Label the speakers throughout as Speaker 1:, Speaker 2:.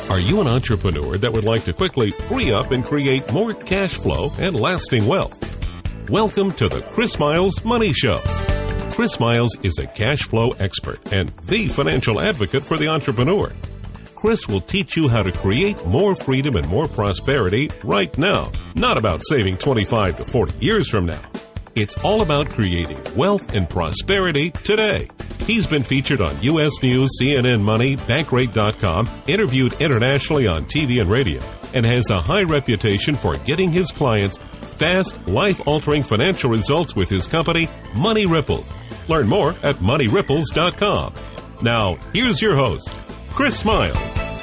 Speaker 1: Are you an entrepreneur that would like to quickly free up and create more cash flow and lasting wealth? Welcome to the Chris Miles Money Show. Chris Miles is a cash flow expert and the financial advocate for the entrepreneur. Chris will teach you how to create more freedom and more prosperity right now, not about saving 25 to 40 years from now. It's all about creating wealth and prosperity today. He's been featured on U.S. News, CNN Money, Bankrate.com, interviewed internationally on TV and radio, and has a high reputation for getting his clients fast, life-altering financial results with his company, Money Ripples. Learn more at MoneyRipples.com. Now, here's your host, Chris Miles.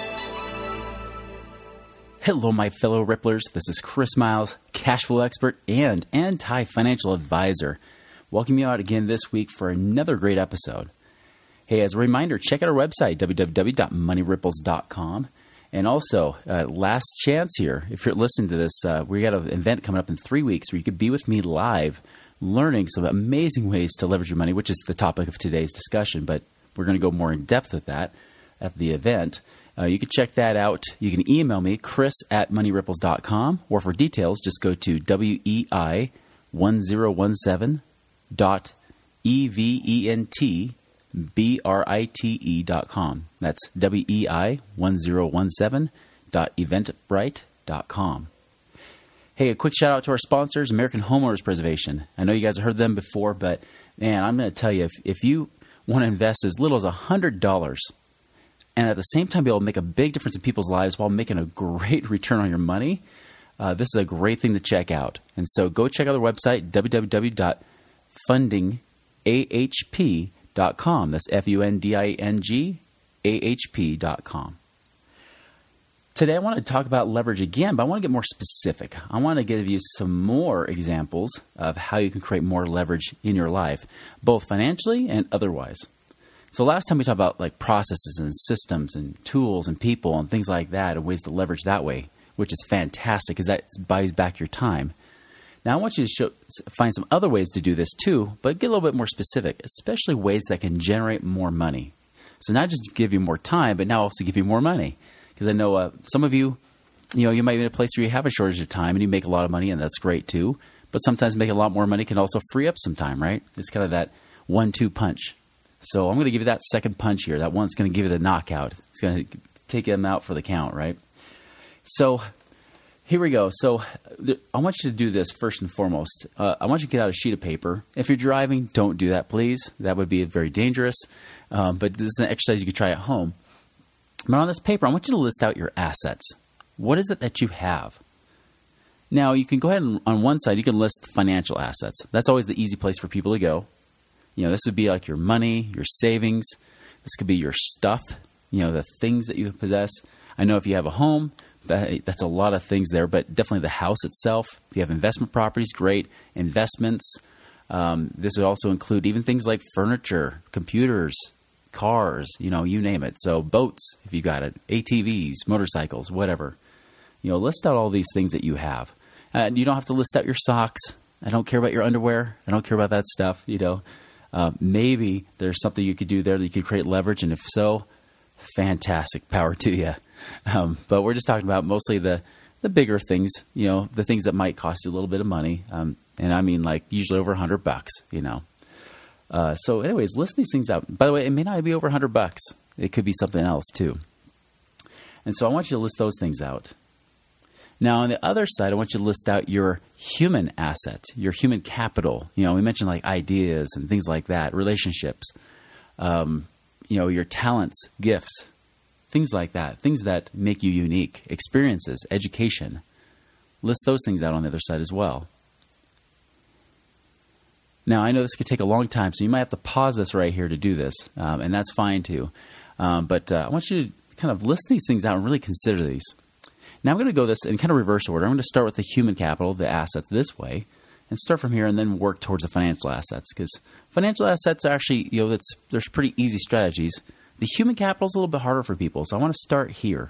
Speaker 2: Hello, my fellow Ripplers. This is Chris Miles, cash flow expert and anti-financial advisor. Welcome you out again this week for another great episode. Hey, as a reminder, check out our website, www.moneyripples.com. And also, last chance here, if you're listening to this, we got an event coming up in 3 weeks where you could be with me live, learning some amazing ways to leverage your money, which is the topic of today's discussion. But we're going to go more in depth with that at the event. You can check that out. You can email me, chris@moneyripples.com, or for details, just go to WEI1017.eventbrite.com. That's WEI1017.eventbrite.com. Hey, a quick shout out to our sponsors, American Homeowners Preservation. I know you guys have heard them before, but man, I'm going to tell you, if you want to invest as little as $100 and at the same time be able to make a big difference in people's lives while making a great return on your money, this is a great thing to check out. And so go check out their website, www.fundingahp.com. That's FUNDINGAHP.com. Today I want to talk about leverage again, but I want to get more specific. I want to give you some more examples of how you can create more leverage in your life, both financially and otherwise. So last time we talked about like processes and systems and tools and people and things like that and ways to leverage that way, which is fantastic because that buys back your time. Now I want you to find some other ways to do this too, but get a little bit more specific, especially ways that can generate more money. So not just give you more time, but now also give you more money. Because I know some of you, you might be in a place where you have a shortage of time and you make a lot of money, and that's great too. But sometimes making a lot more money can also free up some time, right? It's kind of that 1-2 punch. So I'm going to give you that second punch here. That one's going to give you the knockout. It's going to take them out for the count, right? So here we go. So I want you to do this first and foremost. I want you to get out a sheet of paper. If you're driving, don't do that, please. That would be very dangerous. But this is an exercise you could try at home. But on this paper, I want you to list out your assets. What is it that you have? Now, you can go ahead and on one side, you can list financial assets. That's always the easy place for people to go. This would be like your money, your savings. This could be your stuff, the things that you possess. I know if you have a home, that's a lot of things there, but definitely the house itself. If you have investment properties, great. Investments. This would also include even things like furniture, computers, cars, you name it. So boats, if you got it, ATVs, motorcycles, whatever. List out all these things that you have. And you don't have to list out your socks. I don't care about your underwear. I don't care about that stuff, Maybe there's something you could do there that you could create leverage, and if so, fantastic, power to you. But we're just talking about mostly the bigger things, the things that might cost you a little bit of money, and I mean like usually over $100, So anyways, list these things out. By the way, it may not be over $100. It could be something else too. And so I want you to list those things out. Now, on the other side, I want you to list out your human assets, your human capital. We mentioned like ideas and things like that, relationships, your talents, gifts, things like that, things that make you unique, experiences, education. List those things out on the other side as well. Now, I know this could take a long time, so you might have to pause this right here to do this, and that's fine too. But I want you to kind of list these things out and really consider these. Now I'm going to go this in kind of reverse order. I'm going to start with the human capital, the assets this way, and start from here and then work towards the financial assets. Because financial assets are actually, there's pretty easy strategies. The human capital is a little bit harder for people, so I want to start here.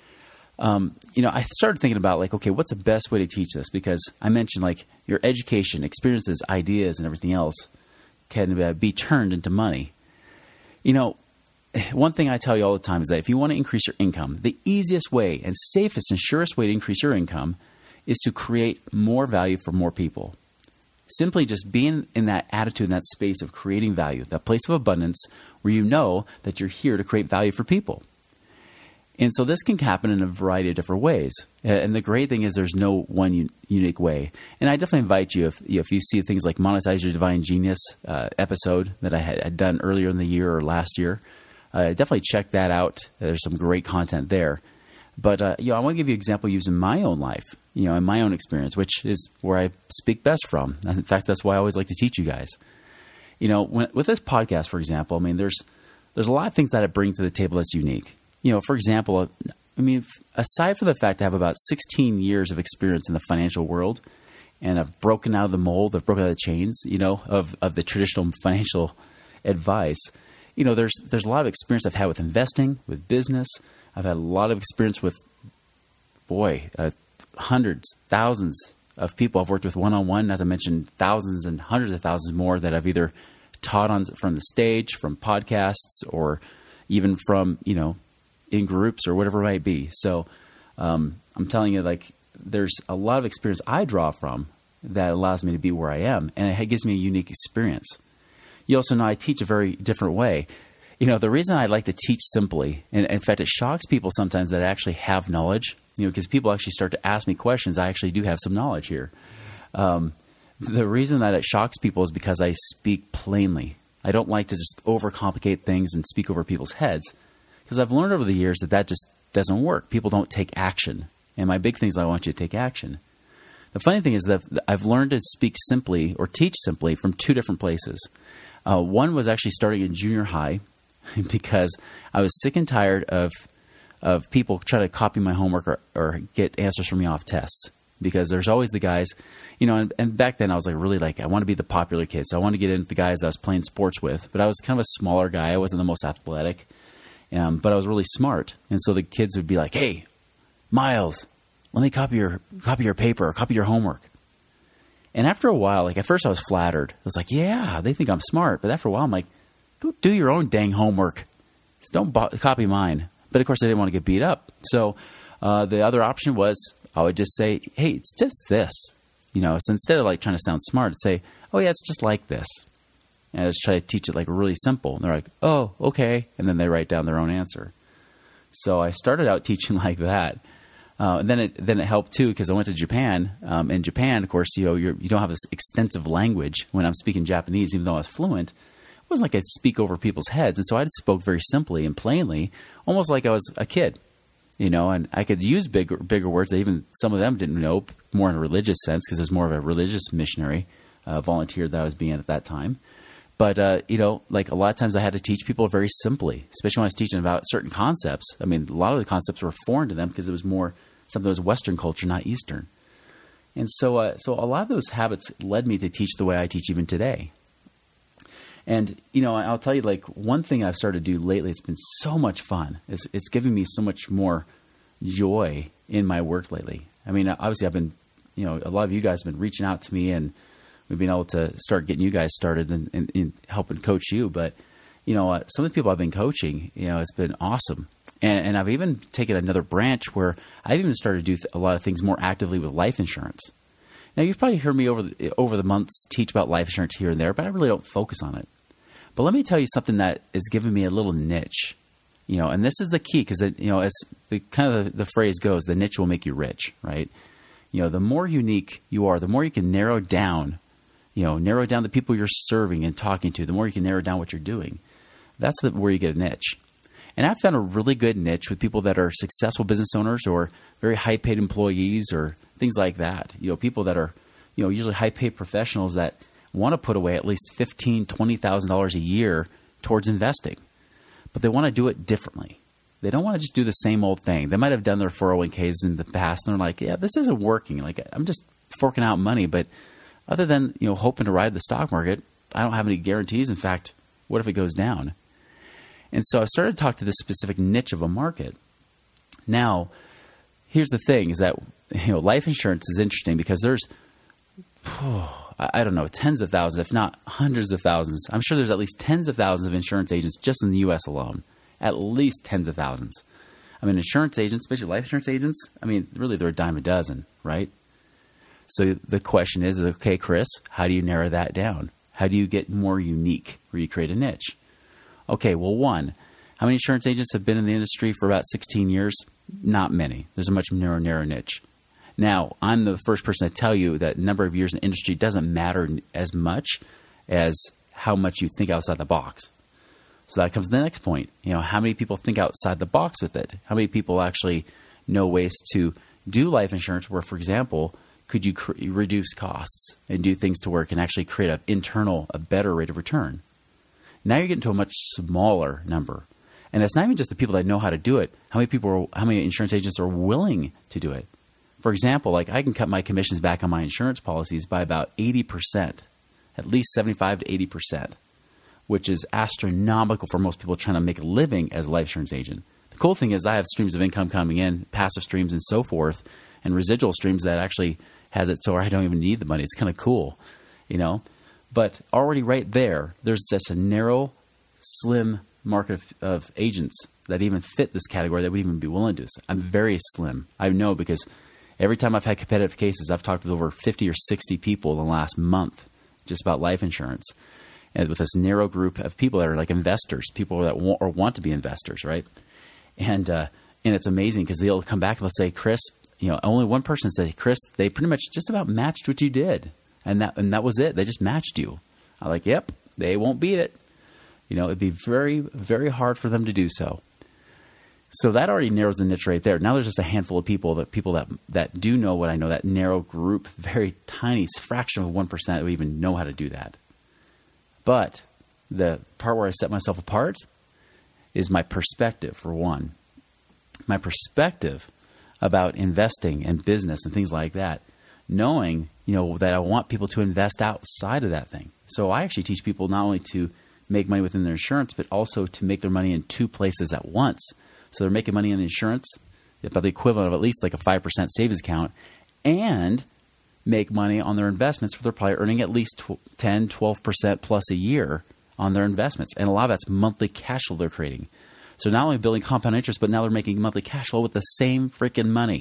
Speaker 2: I started thinking about like, okay, what's the best way to teach this? Because I mentioned like your education, experiences, ideas, and everything else can be turned into money. one thing I tell you all the time is that if you want to increase your income, the easiest way and safest and surest way to increase your income is to create more value for more people. Simply just being in that attitude, in that space of creating value, that place of abundance where you know that you're here to create value for people. And so this can happen in a variety of different ways. And the great thing is there's no one unique way. And I definitely invite you, if you see things like Monetize Your Divine Genius episode that I had done earlier in the year or last year, definitely check that out. There's some great content there. But I want to give you an example using my own life, in my own experience, which is where I speak best from. In fact, that's why I always like to teach you guys. With this podcast, for example, there's a lot of things that I bring to the table that's unique. For example, aside from the fact I have about 16 years of experience in the financial world, and I've broken out of the mold, I've broken out of the chains, of the traditional financial advice, there's a lot of experience I've had with investing, with business. I've had a lot of experience with, hundreds, thousands of people I've worked with one-on-one, not to mention thousands and hundreds of thousands more that I've either taught on from the stage, from podcasts, or even from, in groups or whatever it might be. So I'm telling you, there's a lot of experience I draw from that allows me to be where I am, and it gives me a unique experience. You also know I teach a very different way. The reason I like to teach simply, and in fact it shocks people sometimes that I actually have knowledge, because people actually start to ask me questions. I actually do have some knowledge here. The reason that it shocks people is because I speak plainly. I don't like to just overcomplicate things and speak over people's heads. Because I've learned over the years that just doesn't work. People don't take action. And my big thing is I want you to take action. The funny thing is that I've learned to speak simply or teach simply from two different places. One was actually starting in junior high because I was sick and tired of people trying to copy my homework or get answers from me off tests. Because there's always the guys, and back then I was I want to be the popular kid. So I want to get in with the guys I was playing sports with. But I was kind of a smaller guy. I wasn't the most athletic. But I was really smart. And so the kids would be like, "Hey, Miles, let me copy your paper or copy your homework." And after a while, at first I was flattered. I was like, yeah, they think I'm smart. But after a while, I'm like, go do your own dang homework. Just don't copy mine. But of course, I didn't want to get beat up. So the other option was I would just say, hey, it's just this. So instead of trying to sound smart, I'd say, oh yeah, it's just like this. And I just try to teach it really simple. And they're like, oh, okay. And then they write down their own answer. So I started out teaching like that. And then it helped too because I went to Japan. In Japan, of course, you don't have this extensive language when I'm speaking Japanese, even though I was fluent. It wasn't like I speak over people's heads. And so I spoke very simply and plainly, almost like I was a kid. And I could use bigger words that even some of them didn't know, more in a religious sense because it was more of a religious missionary volunteer that I was being at that time. But, a lot of times I had to teach people very simply, especially when I was teaching about certain concepts. A lot of the concepts were foreign to them because it was more something that was Western culture, not Eastern. And so a lot of those habits led me to teach the way I teach even today. And, I'll tell you, one thing I've started to do lately, it's been so much fun. It's giving me so much more joy in my work lately. Obviously I've been, a lot of you guys have been reaching out to me and we've been able to start getting you guys started and helping coach you. But, some of the people I've been coaching, it's been awesome. And I've even taken another branch where I've even started to do a lot of things more actively with life insurance. Now, you've probably heard me over the months teach about life insurance here and there, but I really don't focus on it. But let me tell you something that has given me a little niche, and this is the key because, as the phrase goes, the niche will make you rich, right? The more unique you are, the more you can narrow down the people you're serving and talking to, the more you can narrow down what you're doing. That's where you get a niche. And I've found a really good niche with people that are successful business owners or very high-paid employees or things like that. People that are, usually high-paid professionals that want to put away at least $15,000, $20,000 a year towards investing. But they want to do it differently. They don't want to just do the same old thing. They might have done their 401ks in the past, and they're like, yeah, this isn't working. I'm just forking out money, but other than, hoping to ride the stock market, I don't have any guarantees. In fact, what if it goes down? And so I started to talk to this specific niche of a market. Now, here's the thing is that, life insurance is interesting because there's, I don't know, tens of thousands, if not hundreds of thousands. I'm sure there's at least tens of thousands of insurance agents just in the U.S. alone. at least tens of thousands. I mean, insurance agents, especially life insurance agents, I mean, really they're a dime a dozen, right? So the question is, okay, Chris, how do you narrow that down? How do you get more unique where you create a niche? Okay, well, one, how many insurance agents have been in the industry for about 16 years? Not many. There's a much narrow niche. Now, I'm the first person to tell you that number of years in the industry doesn't matter as much as how much you think outside the box. So that comes to the next point. How many people think outside the box with it? How many people actually know ways to do life insurance where, for example, could you reduce costs and do things to work and actually create a better rate of return? Now you're getting to a much smaller number. And it's not even just the people that know how to do it. How many insurance agents are willing to do it? For example, like I can cut my commissions back on my insurance policies by about 80%, at least 75 to 80%, which is astronomical for most people trying to make a living as a life insurance agent. The cool thing is I have streams of income coming in, passive streams and so forth, and residual streams that actually has it so I don't even need the money. It's kind of cool, But already right there, there's just a narrow, slim market of agents that even fit this category that would even be willing to do this. I'm very slim. I know because every time I've had competitive cases, I've talked with over 50 or 60 people in the last month just about life insurance. And with this narrow group of people that are like investors, people that want to be investors, right? And it's amazing because they'll come back and they'll say, Chris, only one person said, Chris, they pretty much just about matched what you did. And that was it. They just matched you. I'm like, yep, they won't beat it. It'd be very, very hard for them to do so. So that already narrows the niche right there. Now there's just a handful of people that do know what I know, that narrow group, very tiny fraction of 1% that would even know how to do that. But the part where I set myself apart is my perspective, for one. My perspective about investing and business and things like that, knowing, that I want people to invest outside of that thing. So I actually teach people not only to make money within their insurance, but also to make their money in two places at once. So they're making money in the insurance, about the equivalent of at least like a 5% savings account, and make money on their investments where they're probably earning at least 10, 12% plus a year on their investments. And a lot of that's monthly cash flow they're creating. So not only building compound interest, but now they're making monthly cash flow with the same freaking money.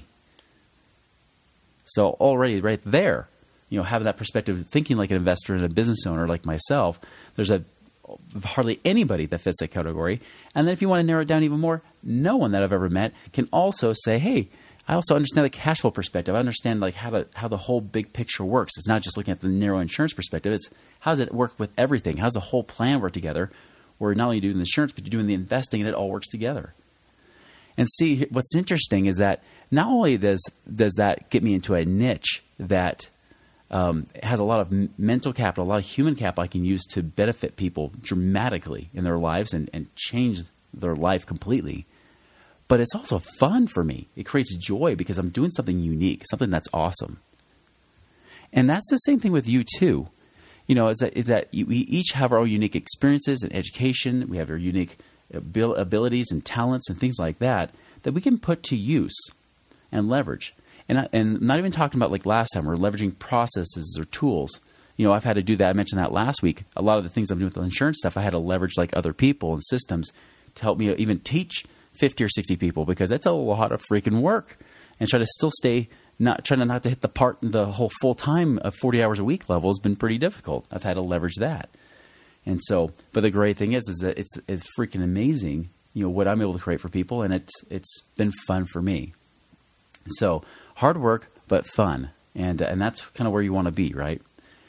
Speaker 2: So already right there, having that perspective, thinking like an investor and a business owner like myself, there's hardly anybody that fits that category. And then if you want to narrow it down even more, no one that I've ever met can also say, hey, I also understand the cash flow perspective. I understand like how the whole big picture works. It's not just looking at the narrow insurance perspective. It's how does it work with everything? How does the whole plan work together? Where not only you're doing the insurance, but you're doing the investing and it all works together. And see, what's interesting is that not only does that get me into a niche that has a lot of mental capital, a lot of human capital I can use to benefit people dramatically in their lives and change their life completely. But it's also fun for me. It creates joy because I'm doing something unique, something that's awesome. And that's the same thing with you too. Is that we each have our own unique experiences and education. We have our unique abilities and talents and things like that we can put to use and leverage. And I'm not even talking about like last time, we're leveraging processes or tools. I've had to do that. I mentioned that last week. A lot of the things I'm doing with the insurance stuff, I had to leverage like other people and systems to help me even teach 50 or 60 people because it's a lot of freaking work and try to still stay not to hit the whole full time of 40 hours a week level has been pretty difficult. I've had to leverage that. And so, but the great thing is that it's freaking amazing, what I'm able to create for people. And it's been fun for me. So hard work, but fun. And that's kind of where you want to be, right?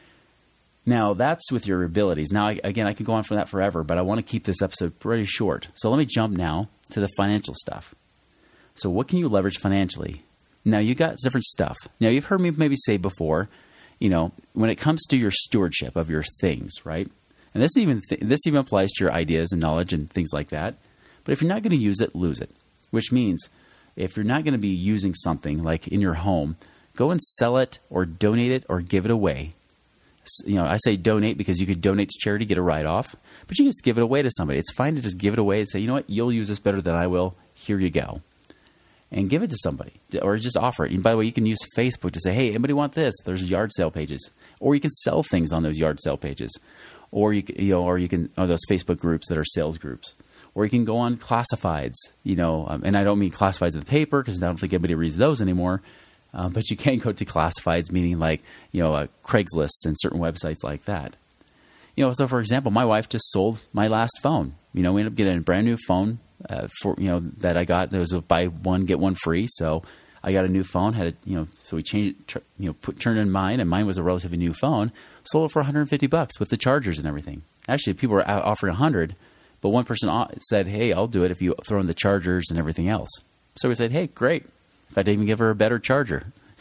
Speaker 2: Now that's with your abilities. Now, I can go on for that forever, but I want to keep this episode pretty short. So let me jump now to the financial stuff. So what can you leverage financially? Now you got different stuff. Now you've heard me maybe say before, when it comes to your stewardship of your things, right? And this even applies to your ideas and knowledge and things like that. But if you're not going to use it, lose it. Which means if you're not going to be using something like in your home, go and sell it or donate it or give it away. I say donate because you could donate to charity, get a write-off, but you can just give it away to somebody. It's fine to just give it away and say, you know what, you'll use this better than I will. Here you go. And give it to somebody or just offer it. And by the way, you can use Facebook to say, hey, anybody want this? There's yard sale pages. Or you can sell things on those yard sale pages. Or you can those Facebook groups that are sales groups. Or you can go on classifieds, and I don't mean classifieds of the paper because I don't think anybody reads those anymore. But you can go to classifieds, meaning like, Craigslist and certain websites like that. So for example, my wife just sold my last phone. We ended up getting a brand new phone that I got. There was a buy one, get one free. So I got a new phone, so we changed it, turned in mine, and mine was a relatively new phone, sold it for $150 with the chargers and everything. Actually, people were offering $100, but one person said, hey, I'll do it if you throw in the chargers and everything else. So we said, hey, great. In fact, I even give her a better charger.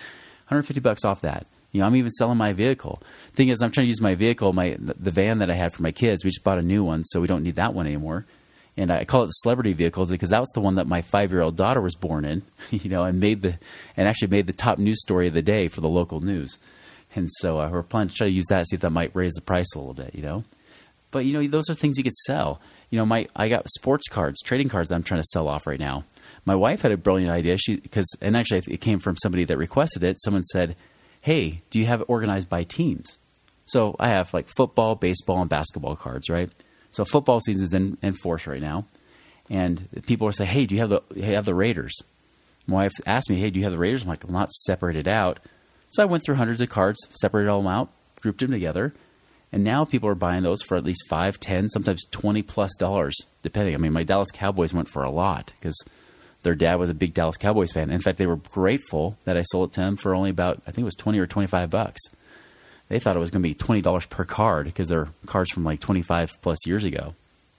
Speaker 2: $150 off that. I'm even selling my vehicle. Thing is, I'm trying to use my vehicle, the van that I had for my kids. We just bought a new one, so we don't need that one anymore. And I call it the celebrity vehicle because that was the one that my 5-year-old daughter was born in, and actually made the top news story of the day for the local news. And so we're planning to try to use that, see if that might raise the price a little bit, But, those are things you could sell. I got sports cards, trading cards that I'm trying to sell off right now. My wife had a brilliant idea. And actually it came from somebody that requested it. Someone said, hey, do you have it organized by teams? So I have like football, baseball, and basketball cards, right? So football season is in force right now. And people will say, hey, do you have the Raiders? My wife asked me, hey, do you have the Raiders? I'm like, well, not separated out. So I went through hundreds of cards, separated all them out, grouped them together. And now people are buying those for at least $5, $10, sometimes $20+ depending. I mean, my Dallas Cowboys went for a lot because their dad was a big Dallas Cowboys fan. In fact, they were grateful that I sold it to them for only about, I think it was $20 or $25. They thought it was going to be $20 per card because they're cards from like 25+ years ago.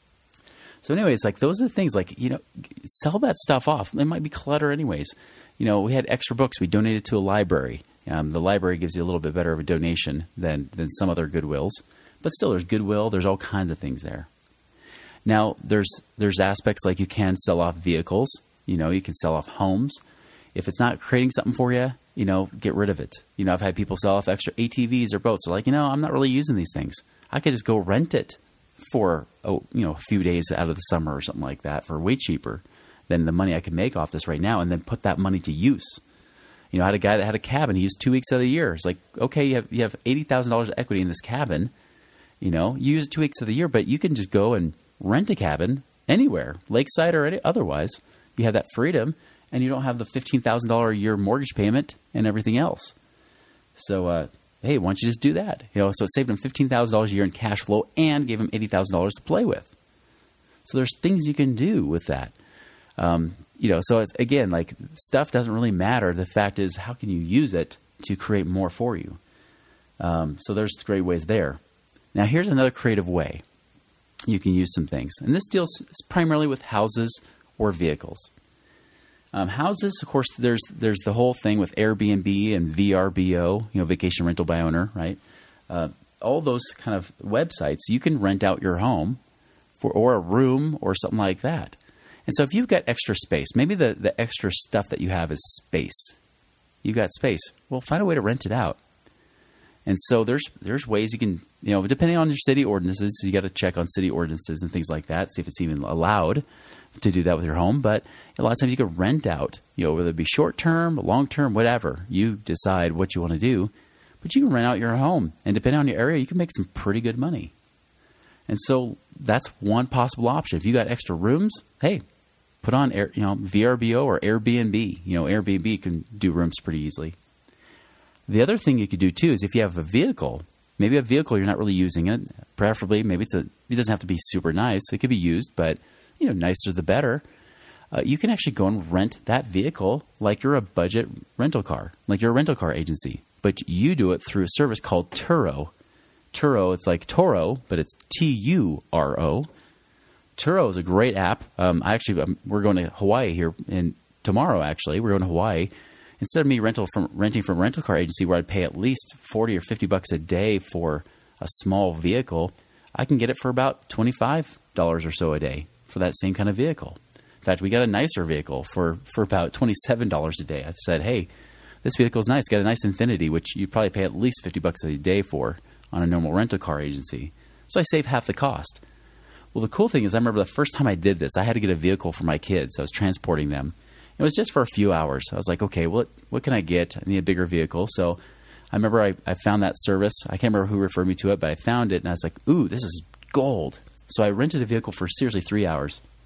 Speaker 2: So anyways, like those are the things like, sell that stuff off. It might be clutter anyways. We had extra books. We donated to a library. The library gives you a little bit better of a donation than some other Goodwills. But still, there's Goodwill. There's all kinds of things there. Now, there's aspects like you can sell off vehicles. You can sell off homes. If it's not creating something for you, get rid of it. I've had people sell off extra ATVs or boats. They're like, I'm not really using these things. I could just go rent it for, a few days out of the summer or something like that for way cheaper than the money I can make off this right now, and then put that money to use. I had a guy that had a cabin. He used 2 weeks of the year. It's like, okay, you have $80,000 of equity in this cabin. You use it 2 weeks of the year, but you can just go and rent a cabin anywhere, lakeside or otherwise. You have that freedom, and you don't have the $15,000 a year mortgage payment and everything else. So, hey, why don't you just do that? So it saved him $15,000 a year in cash flow and gave him $80,000 to play with. So there's things you can do with that. So it's, again, like stuff doesn't really matter. The fact is, how can you use it to create more for you? So there's great ways there. Now, here's another creative way you can use some things. And this deals primarily with houses or vehicles. Houses, of course, there's the whole thing with Airbnb and VRBO, vacation rental by owner, right? All those kind of websites, you can rent out your home or a room or something like that. And so if you've got extra space, maybe the extra stuff that you have is space. You've got space. Well, find a way to rent it out. And so there's ways you can, depending on your city ordinances, you got to check on city ordinances and things like that, see if it's even allowed to do that with your home. But a lot of times you can rent out, whether it be short term, long term, whatever. You decide what you want to do, but you can rent out your home. And depending on your area, you can make some pretty good money. And so that's one possible option. If you got extra rooms, hey, put on VRBO or Airbnb. Airbnb can do rooms pretty easily. The other thing you could do too is if you have a vehicle, maybe a vehicle you're not really using it, preferably maybe it doesn't have to be super nice. It could be used, but nicer the better. You can actually go and rent that vehicle like you're a budget rental car, like you're a rental car agency, but you do it through a service called Turo. Turo, it's like Toro, but it's Turo. Turo is a great app. We're going to Hawaii here tomorrow. Actually, we're going to Hawaii. Instead of me renting from a rental car agency where I'd pay at least $40 or $50 a day for a small vehicle, I can get it for about $25 or so a day for that same kind of vehicle. In fact, we got a nicer vehicle for about $27 a day. I said, hey, this vehicle is nice. Got a nice Infiniti, which you'd probably pay at least $50 a day for on a normal rental car agency. So I save half the cost. Well, the cool thing is I remember the first time I did this, I had to get a vehicle for my kids. I was transporting them. It was just for a few hours. I was like, okay, what can I get? I need a bigger vehicle. So I remember I found that service. I can't remember who referred me to it, but I found it, and I was like, ooh, this is gold. So I rented a vehicle for seriously 3 hours.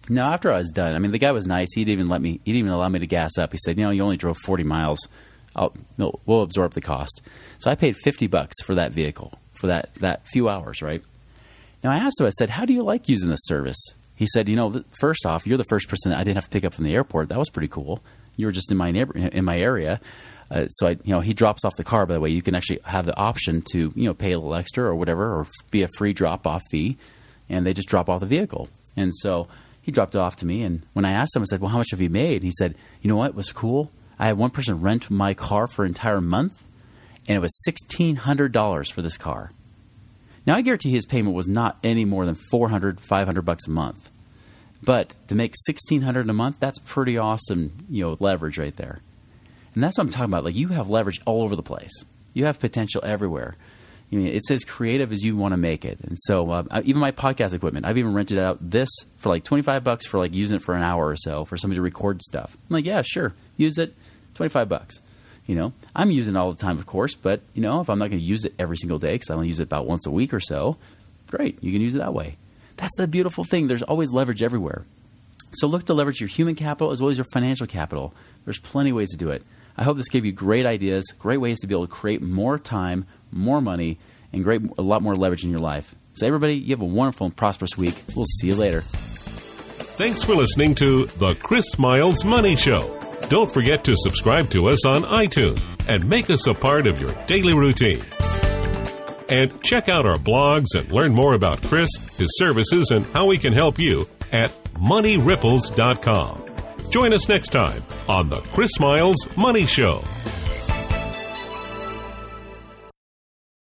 Speaker 2: No, after I was done, I mean, the guy was nice. He didn't even allow me to gas up. He said, you only drove 40 miles. We'll absorb the cost. So I paid $50 for that vehicle for that few hours, right? Now I asked him, I said, how do you like using this service? He said, first off, you're the first person I didn't have to pick up from the airport. That was pretty cool. You were just in my area. So he drops off the car, by the way. You can actually have the option to, pay a little extra or whatever, or be a free drop-off fee, and they just drop off the vehicle. And so he dropped it off to me, and when I asked him, I said, well, how much have you made? He said, you know what was cool? I had one person rent my car for an entire month, and it was $1,600 for this car. Now, I guarantee his payment was not any more than $400, $500 a month. But to make $1,600 a month, that's pretty awesome, leverage right there. And that's what I'm talking about. Like, you have leverage all over the place. You have potential everywhere. It's as creative as you want to make it. And so even my podcast equipment, I've even rented out this for like $25 for like using it for an hour or so for somebody to record stuff. I'm like, yeah, sure. Use it. $25. I'm using it all the time, of course, but if I'm not going to use it every single day because I only use it about once a week or so, great. You can use it that way. That's the beautiful thing. There's always leverage everywhere. So look to leverage your human capital as well as your financial capital. There's plenty of ways to do it. I hope this gave you great ideas, great ways to be able to create more time, more money, and a lot more leverage in your life. So everybody, you have a wonderful and prosperous week. We'll see you later.
Speaker 1: Thanks for listening to The Chris Miles Money Show. Don't forget to subscribe to us on iTunes and make us a part of your daily routine. And check out our blogs and learn more about Chris, his services, and how we can help you at moneyripples.com. Join us next time on The Chris Miles Money Show.